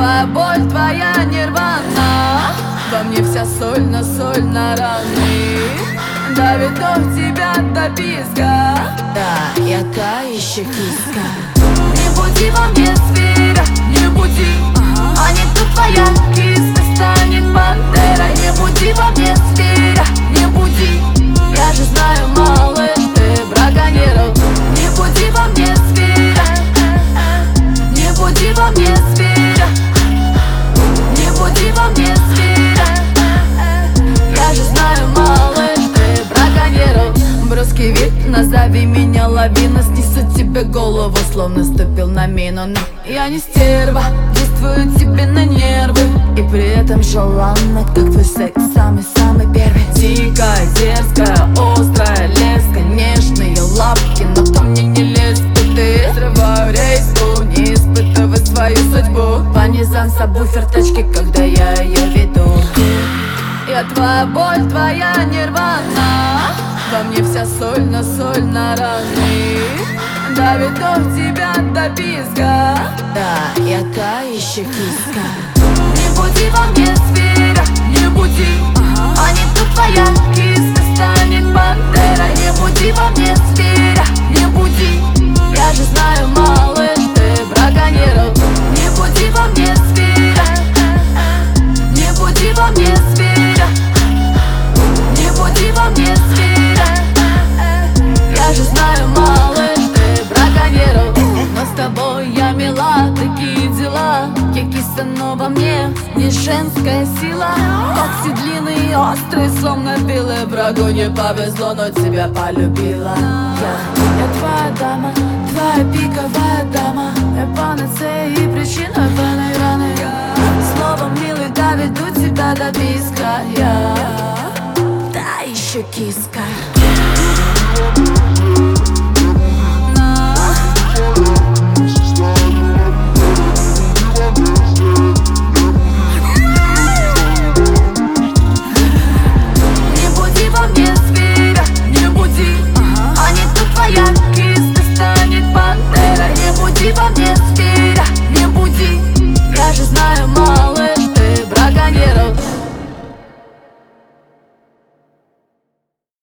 твоя боль, твоя нирвана. Во мне вся соль на раны. Давит до тебя до писка. Да, я та еще киска. Не буди во мне зверя, не буди. А не то твоя киска станет пантерой. Не буди во мне зверя, не буди. Я же знаю, малыш, ты браконьерил. Не буди во мне зверя, не буди во мне зверя, не буди во мне зверя. Я же знаю, малыш, ты браконьерил. Броский вид, назови меня лавина. Снесу тебе голову, словно ступил на мину. Но я не стерва, действую тебе на нервы. И при этом желанна, как твой секс, самый-самый первый. Дикая, дерзкая, острая, леска, нежные лапки, но ко мне не лезь, ты. Срываю рейс, не испытывай свою судьбу. По низам сабвуфер тачки, когда я ее веду. Я твоя боль, твоя нирвана. Во мне вся соль на раны. Давит до тебя до писка. Да, я та еще киска. Не буди во мне зверя, не буди. А не то твоя киска станет пантерой. Не буди во мне зверя, не буди. Я же знаю, малыш, ты браконьерил. Не буди во мне зверя, не буди во мне зверя, не буди во мне зверя. Я же знаю, малыш, ты браконьерил. Но с тобой я мила, такие дела. Я киса, но во мне не женская сила. Когти длинные и острые, словно белые. Врагу не повезло, но тебя полюбила. Я твоя дама, твоя пиковая дама. Я панацея и причина твоей раны. Словом, милый, доведу тебя до писка. Я Та еще киска.